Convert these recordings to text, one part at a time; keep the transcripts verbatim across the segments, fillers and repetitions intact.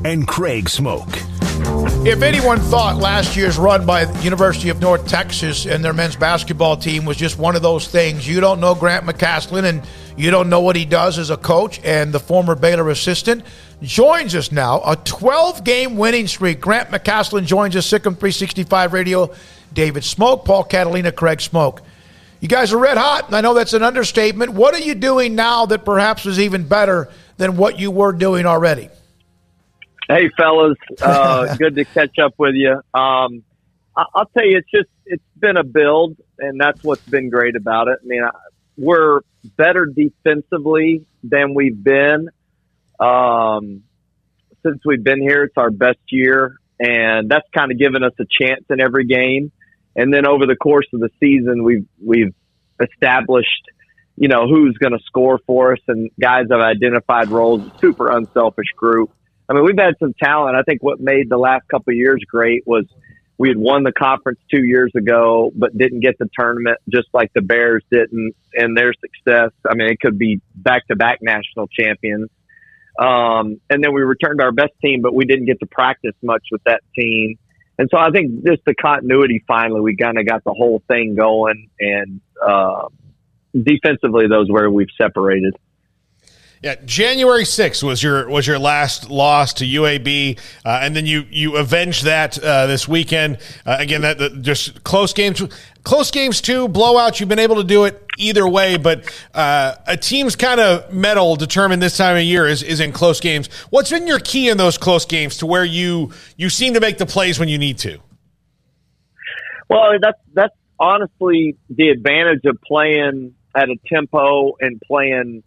and Craig Smoke. If anyone thought last year's run by the University of North Texas and their men's basketball team was just one of those things, you don't know Grant McCasland and you don't know what he does as a coach, and the former Baylor assistant joins us now. A twelve-game winning streak. Grant McCasland joins us, Sikkim three sixty-five Radio. David Smoke, Paul Catalina, Craig Smoke. You guys are red hot, and I know that's an understatement. What are you doing now that perhaps is even better than what you were doing already? Hey, fellas, uh, good to catch up with you. Um, I- I'll tell you, it's just it's been a build, and that's what's been great about it. I mean, I, we're better defensively than we've been um, since we've been here. It's our best year, and that's kind of given us a chance in every game. And then over the course of the season, we've we've established, you know, who's going to score for us, and guys have identified roles. Super unselfish group. I mean, we've had some talent. I think what made the last couple of years great was we had won the conference two years ago, but didn't get the tournament, just like the Bears didn't, and their success. I mean, it could be back-to-back national champions. Um, and then we returned our best team, but we didn't get to practice much with that team. And so I think just the continuity, finally, we kind of got the whole thing going. And uh, defensively, those where we've separated. Yeah, January sixth was your was your last loss to U A B, uh, and then you you avenged that uh, this weekend. Uh, again, that, that just close games, close games too, blowouts. You've been able to do it either way, but uh, a team's kind of mettle determined this time of year is is in close games. What's been your key in those close games to where you you seem to make the plays when you need to? Well, that's that's honestly the advantage of playing at a tempo and playing.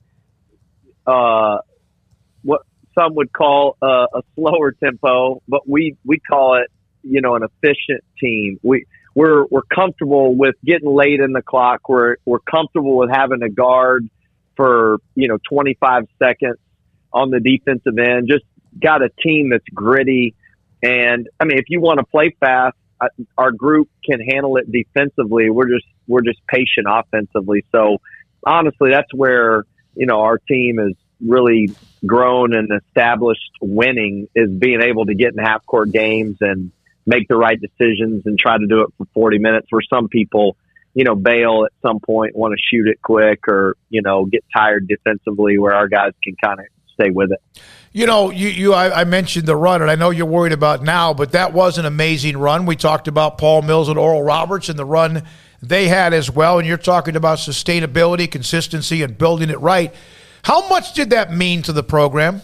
Uh, what some would call uh, a slower tempo, but we, we call it, you know, an efficient team. We we're we're comfortable with getting late in the clock. We're we're comfortable with having a guard for, you know, twenty-five seconds on the defensive end. Just got a team that's gritty, and I mean, if you want to play fast, I, our group can handle it defensively. We're just we're just patient offensively. So honestly, that's where, you know, our team has really grown and established winning, is being able to get in half court games and make the right decisions and try to do it for forty minutes, where some people, you know, bail at some point, want to shoot it quick, or, you know, get tired defensively, where our guys can kind of stay with it. You know, you, you I, I mentioned the run, and I know you're worried about now, but that was an amazing run. We talked about Paul Mills and Oral Roberts and the run they had as well, and you're talking about sustainability, consistency, and building it right. How much did that mean to the program?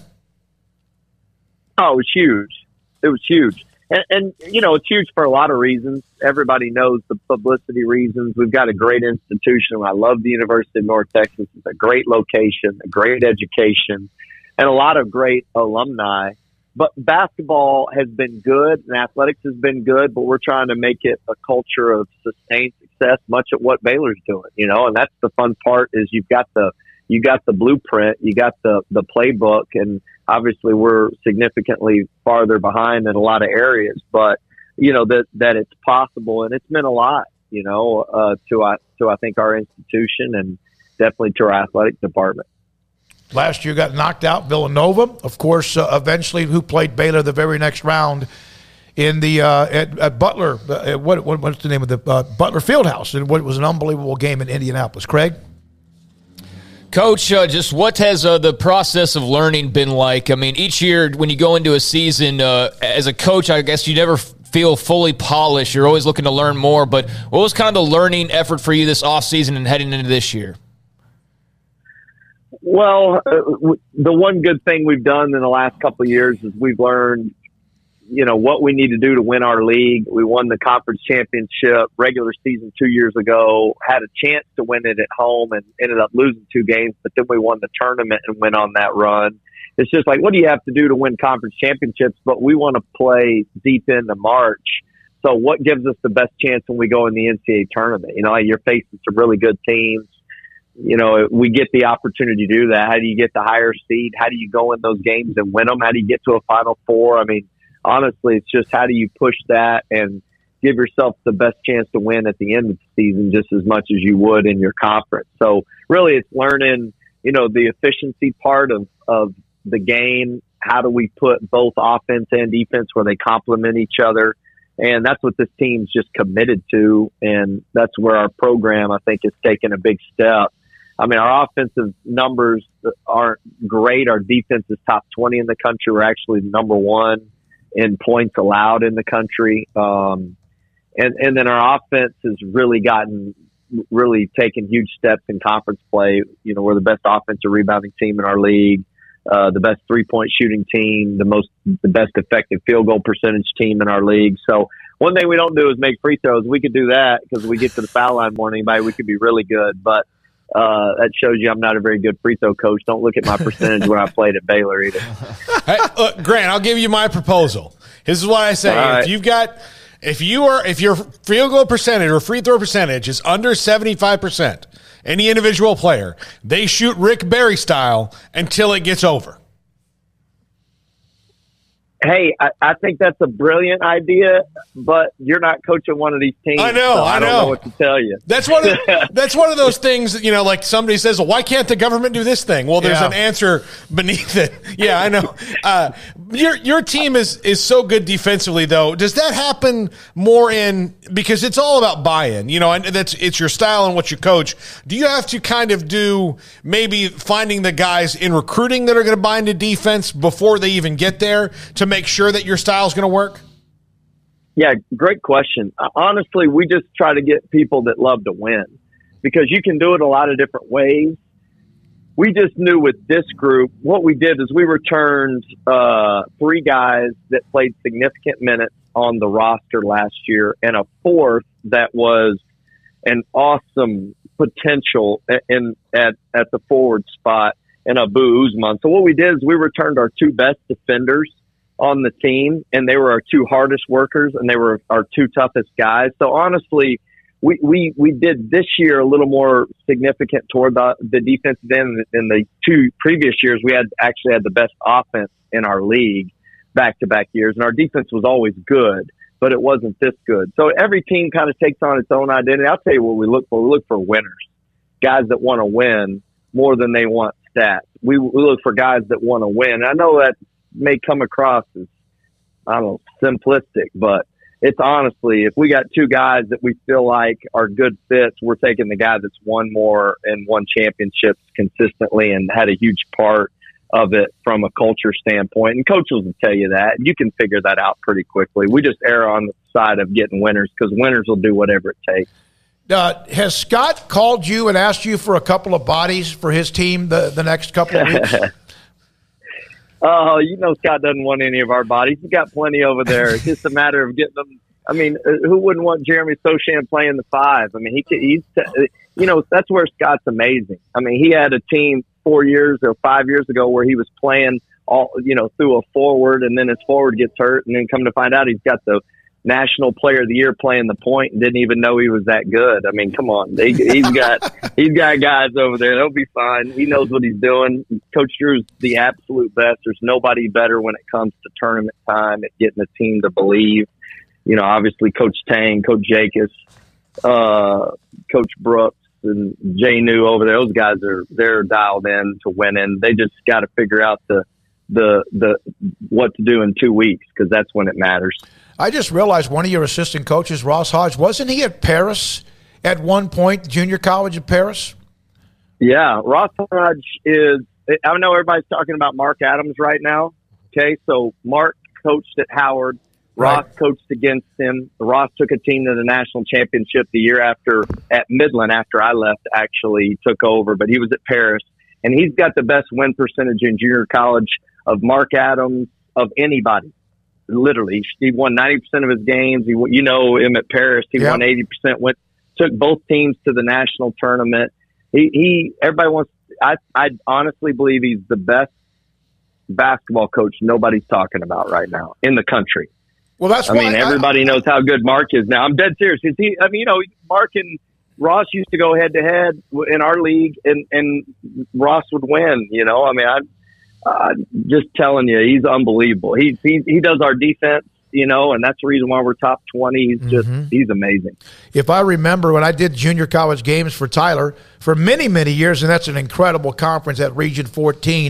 Oh, it was huge. It was huge. And, and, you know, it's huge for a lot of reasons. Everybody knows the publicity reasons. We've got a great institution. I love the University of North Texas. It's a great location, a great education, and a lot of great alumni. But basketball has been good, and athletics has been good, but we're trying to make it a culture of sustained success, much of what Baylor's doing, you know, and that's the fun part, is you've got the you got the blueprint, you got the, the playbook, and obviously we're significantly farther behind in a lot of areas, but, you know, that, that it's possible, and it's meant a lot, you know, uh, to, uh, to, I think, our institution, and definitely to our athletic department. Last year got knocked out Villanova, of course, uh, eventually, who played Baylor the very next round in the uh, at, at Butler. Uh, what, what what's the name of the uh, Butler Fieldhouse? And what was an unbelievable game in Indianapolis. Craig? Coach, uh, just what has uh, the process of learning been like? I mean, each year when you go into a season, uh, as a coach, I guess you never f- feel fully polished. You're always looking to learn more. But what was kind of the learning effort for you this offseason and heading into this year? Well, uh, w- the one good thing we've done in the last couple of years is we've learned, you know, what we need to do to win our league. We won the conference championship regular season two years ago, had a chance to win it at home and ended up losing two games, but then we won the tournament and went on that run. It's just like, what do you have to do to win conference championships? But we want to play deep into March. So what gives us the best chance when we go in the N C double A tournament? You know, you're facing some really good teams. You know, we get the opportunity to do that. How do you get the higher seed? How do you go in those games and win them? How do you get to a Final Four? I mean, honestly, it's just how do you push that and give yourself the best chance to win at the end of the season just as much as you would in your conference. So really it's learning, you know, the efficiency part of, of the game, how do we put both offense and defense where they complement each other. And that's what this team's just committed to. And that's where our program, I think, has taken a big step. I mean, our offensive numbers aren't great. Our defense is top twenty in the country. We're actually number one in points allowed in the country. Um, and, and then our offense has really gotten, really taken huge steps in conference play. You know, we're the best offensive rebounding team in our league, uh, the best three-point shooting team, the most, the best effective field goal percentage team in our league. So one thing we don't do is make free throws. We could do that because we get to the foul line more than anybody. We could be really good, but Uh, that shows you I'm not a very good free throw coach. Don't look at my percentage when I played at Baylor either. Hey, look, Grant, I'll give you my proposal. This is what I say. Right. If you've got, if you are, if your field goal percentage or free throw percentage is under seventy-five percent, any individual player, they shoot Rick Barry style until it gets over. Hey, I, I think that's a brilliant idea, but you're not coaching one of these teams. I know, so I, I don't know. know what to tell you. That's one of that's one of those things that, you know, like somebody says, well, why can't the government do this thing? Well, there's Yeah. an answer beneath it. Yeah, I know. Uh, your your team is is so good defensively, though. Does that happen more in because it's all about buy-in, you know, and that's it's your style and what you coach. Do you have to kind of do maybe finding the guys in recruiting that are going to buy into defense before they even get there to make sure that your style is going to work? Yeah, great question. Uh, honestly, we just try to get people that love to win because you can do it a lot of different ways. We just knew with this group, what we did is we returned uh, three guys that played significant minutes on the roster last year and a fourth that was an awesome potential in at, at the forward spot in Abu Usman. So what we did is we returned our two best defenders on the team, and they were our two hardest workers, and they were our two toughest guys. So honestly, we, we, we did this year a little more significant toward the, the defensive end than the two previous years. We had actually had the best offense in our league back-to-back years, and our defense was always good, but it wasn't this good. So every team kind of takes on its own identity. I'll tell you what we look for. We look for winners, guys that want to win more than they want stats. We, we look for guys that want to win. And I know that may come across as, I don't know, simplistic, but it's honestly, if we got two guys that we feel like are good fits, we're taking the guy that's won more and won championships consistently and had a huge part of it from a culture standpoint. And coaches will tell you that. You can figure that out pretty quickly. We just err on the side of getting winners because winners will do whatever it takes. Uh, has Scott called you and asked you for a couple of bodies for his team the, the next couple of weeks? Oh, you know Scott doesn't want any of our bodies. He's got plenty over there. It's just a matter of getting them. I mean, who wouldn't want Jeremy Sochan playing the five? I mean, he he's you know that's where Scott's amazing. I mean, he had a team four years or five years ago where he was playing all you know through a forward, and then his forward gets hurt, and then come to find out he's got the National Player of the Year playing the point and didn't even know he was that good. I mean, come on. He, he's got he's got guys over there. They'll be fine. He knows what he's doing. Coach Drew's the absolute best. There's nobody better when it comes to tournament time at getting the team to believe. You know, obviously Coach Tang, Coach Jacobs, uh, Coach Brooks, and Jay New over there. Those guys are they're dialed in to winning. They just got to figure out the the the what to do in two weeks because that's when it matters. I just realized one of your assistant coaches, Ross Hodge, wasn't he at Paris at one point, junior college at Paris? Yeah, Ross Hodge is – I know everybody's talking about Mark Adams right now, okay? So Mark coached at Howard. Ross right. coached against him. Ross took a team to the national championship the year after at Midland after I left, actually. He took over, but he was at Paris. And he's got the best win percentage in junior college of Mark Adams, of anybody. Literally, he won ninety percent of his games. He, you know him at Paris. He yep. won eighty percent. Went took both teams to the national tournament. He, he everybody wants. I, I honestly believe he's the best basketball coach nobody's talking about right now in the country. Well, that's. I why mean, everybody I, knows how good Mark is now. I'm dead serious. Is he? I mean, you know, Mark and Ross used to go head to head in our league, and and Ross would win. You know, I mean, I. Uh, just telling you, he's unbelievable. He, he he does our defense, you know, and that's the reason why we're top twenty. He's just mm-hmm. he's amazing. If I remember when I did junior college games for Tyler for many, many years, and that's an incredible conference at Region fourteen,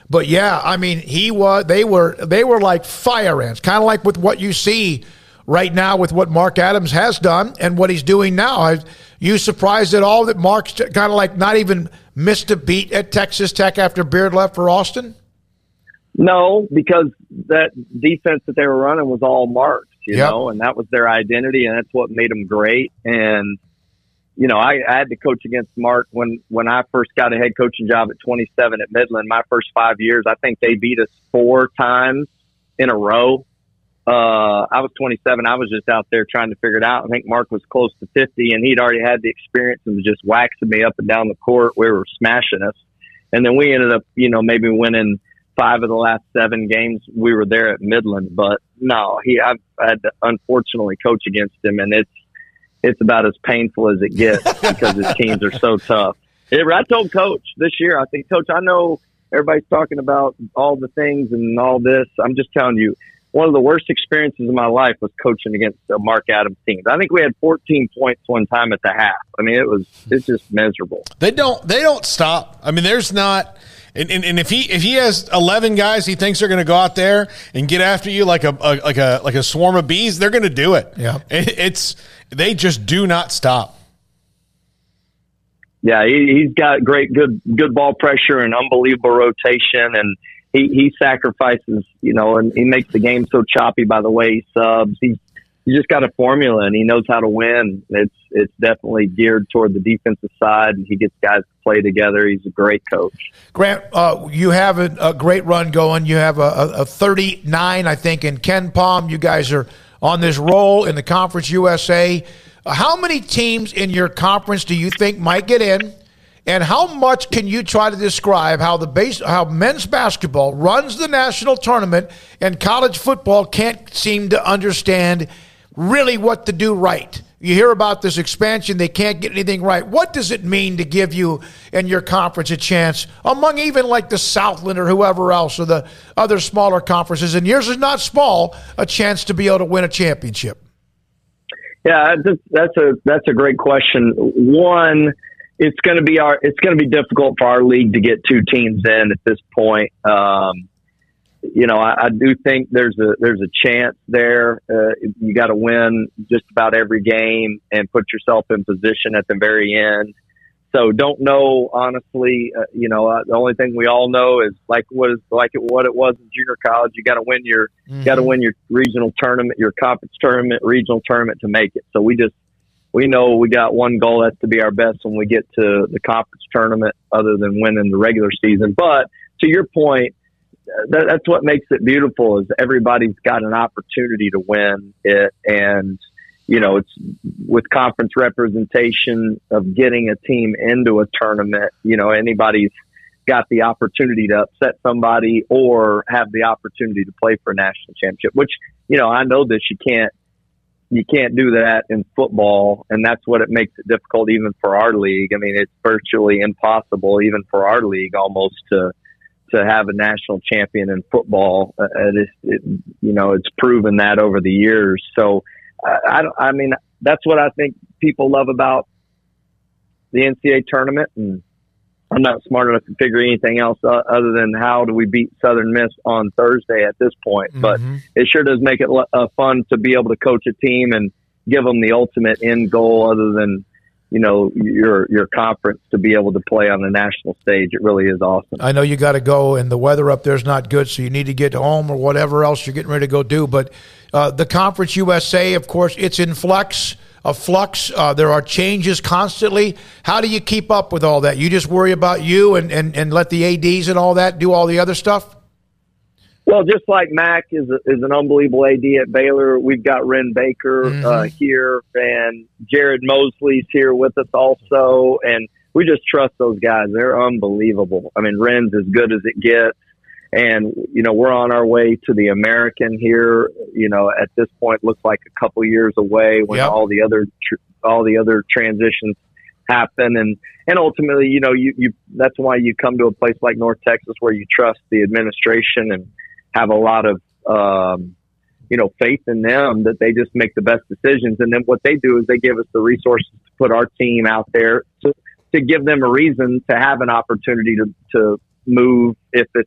But yeah, I mean, he was. They were. They were like fire ants, kind of like with what you see right now with what Mark Adams has done and what he's doing now. Are you surprised at all that Mark's kind of like not even missed a beat at Texas Tech after Beard left for Austin? No, because that defense that they were running was all Mark's, you yep. know, and that was their identity, and that's what made them great. And you know, I, I had to coach against Mark when, when I first got a head coaching job at twenty-seven at Midland. My first five years, I think they beat us four times in a row. Uh, I was twenty-seven. I was just out there trying to figure it out. I think Mark was close to fifty, and he'd already had the experience and was just waxing me up and down the court. We were smashing us. And then we ended up, you know, maybe winning five of the last seven games we were there at Midland. But no, he, I've had to unfortunately coach against him, and it's, it's about as painful as it gets because his teams are so tough. It, I told Coach this year, I think, Coach, I know everybody's talking about all the things and all this. I'm just telling you, one of the worst experiences of my life was coaching against the Mark Adams teams. I think we had fourteen points one time at the half. I mean, it was it's just miserable. They don't they don't stop. I mean, there's not and, and, and if he if he has eleven guys he thinks are going to go out there and get after you like a, a like a like a swarm of bees, they're going to do it. Yeah, it, it's they just do not stop. Yeah, he, he's got great good good ball pressure and unbelievable rotation, and He he sacrifices, you know, and he makes the game so choppy by the way he subs. He's he just got a formula, and he knows how to win. It's it's definitely geared toward the defensive side, and he gets guys to play together. He's a great coach. Grant, uh, you have a, a great run going. You have a, a, a thirty-nine, I think, in Ken Palm. You guys are on this roll in the Conference U S A. Uh, how many teams in your conference do you think might get in? And how much can you try to describe how the base, how men's basketball runs the national tournament and college football can't seem to understand really what to do right? You hear about this expansion, they can't get anything right. What does it mean to give you and your conference a chance among even like the Southland or whoever else or the other smaller conferences, and yours is not small, a chance to be able to win a championship? Yeah, that's a that's a great question. One, It's going to be our. It's going to be difficult for our league to get two teams in at this point. Um, you know, I, I do think there's a there's a chance there. Uh, you got to win just about every game and put yourself in position at the very end. So don't know honestly. Uh, you know, uh, the only thing we all know is like what is like it, what it was in junior college. You got to win your mm-hmm. got to win your regional tournament, your conference tournament, regional tournament to make it. So we just. We know we got one goal. That's to be our best when we get to the conference tournament other than winning the regular season. But to your point, that, that's what makes it beautiful is everybody's got an opportunity to win it. And, you know, it's with conference representation of getting a team into a tournament, you know, anybody's got the opportunity to upset somebody or have the opportunity to play for a national championship, which, you know, I know this, you can't, You can't do that in football, and that's what it makes it difficult even for our league. I mean, it's virtually impossible even for our league almost to to have a national champion in football. Uh, it, it, you know, it's proven that over the years. So, uh, I, don't, I mean, that's what I think people love about the N C double A tournament, and I'm not smart enough to figure anything else uh, other than how do we beat Southern Miss on Thursday at this point. Mm-hmm. But it sure does make it uh, fun to be able to coach a team and give them the ultimate end goal other than, you know, your your conference to be able to play on the national stage. It really is awesome. I know you got to go, and the weather up there is not good, so you need to get home or whatever else you're getting ready to go do. But uh, the Conference U S A, of course, it's in flux. A flux. Uh, there are changes constantly. How do you keep up with all that? You just worry about you and, and, and let the A Ds and all that do all the other stuff? Well, just like Mac is a, is an unbelievable A D at Baylor, we've got Ren Baker mm-hmm. uh, here, and Jared Mosley's here with us also, and we just trust those guys. They're unbelievable. I mean, Ren's as good as it gets. And, you know, we're on our way to the American here, you know, at this point, looks like a couple years away when yep. all the other, tr- all the other transitions happen. And, and ultimately, you know, you, you, that's why you come to a place like North Texas where you trust the administration and have a lot of, um, you know, faith in them that they just make the best decisions. And then what they do is they give us the resources to put our team out there to, to give them a reason to have an opportunity to, to move if it's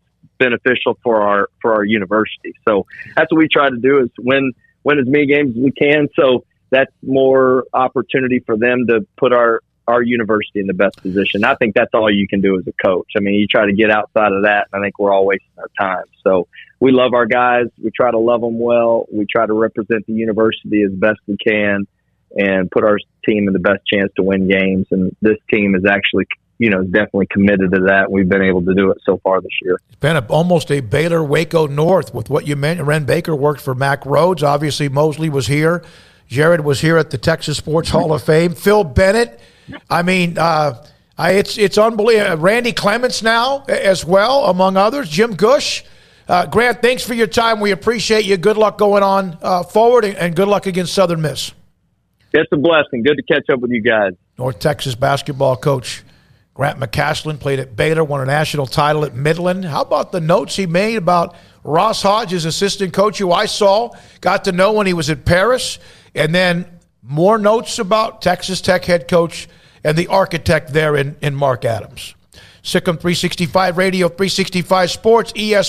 beneficial for our for our university. So that's what we try to do, is win win as many games as we can. So that's more opportunity for them to put our our university in the best position. I think that's all you can do as a coach. I mean, you try to get outside of that, and I think we're all wasting our time. So we love our guys. We try to love them well. We try to represent the university as best we can and put our team in the best chance to win games. And this team is actually, you know, definitely committed to that. We've been able to do it so far this year. It's been a, almost a Baylor Waco North with what you mentioned. Ren Baker worked for Mack Rhodes. Obviously, Mosley was here. Jared was here at the Texas Sports Hall of Fame. Phil Bennett. I mean, uh, I, it's it's unbelievable. Randy Clements now as well, among others. Jim Gush. Uh, Grant, thanks for your time. We appreciate you. Good luck going on uh, forward, and, and good luck against Southern Miss. It's a blessing. Good to catch up with you guys. North Texas basketball coach Grant McCasland played at Baylor, won a national title at Midland. How about the notes he made about Ross Hodge, his assistant coach, who I saw, got to know when he was at Paris, and then more notes about Texas Tech head coach and the architect there in, in Mark Adams. Sikkim three sixty-five Radio, three sixty-five Sports, E S